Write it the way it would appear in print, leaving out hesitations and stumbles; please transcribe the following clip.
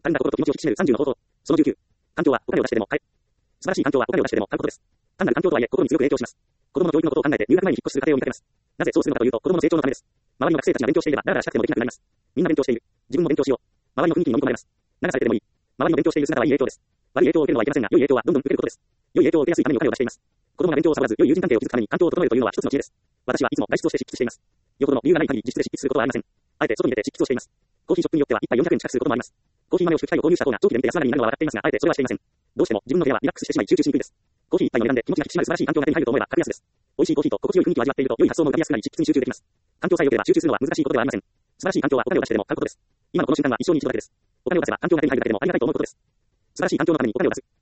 単なる心と気持ちを引き締める30の方法。その19。環境はお金を出してでも買え。素晴らしい環境はお金を出してでも買うことです。単なる環境とはいえ心に強く影響します。子供の教育のことを考えて入学前に引っ越しする家庭を見かけます。なぜそうするのかというと子供の成長のためです。周りの学生たちが勉強していればダラダラしたくてもできなくなります。みんな勉強している。自分も勉強しよう。周りの雰囲気に飲み込まれます。流されてでもいい。周りの勉強している姿はいい影響です。悪い影響を受けるのはいけませんが、良い影響はどんどん受けることです。良い影響を受けやすいためにお金を出しています。子供が勉強をサボらず良い友人関係を築くために環境を整えるというのは一つの知恵です。私はいつも外出をして執筆しています。よほどの理由がない限り自室で執筆することはありません。あえて外に出て執筆をしています。コーヒーショップによっては1杯400円近くすることもあります。コーヒー豆を引く機械を購入した方が長期で見て安上がりになるのは分かっていますが、あえてそれはしていません。どうしても自分の部屋はリラックスしてしまい集中しにくいです。コーヒー一杯の値段で気持ちが引き締まる素晴らしい環境が手に入ると思えば格安です。美味しいコーヒーと心地よい雰囲気を味わっていると良い発想も浮かびやすくなり執筆に集中できます。環境さえ良ければ集中するのは難しいことではありません。素晴らしい環境はお金を出してでも買うことです。今のこの瞬間は一生に一度だけです。お金を出せば環境が手に入るだけでもありがたいと思うことです。素晴らしい環境のためにお金を出す。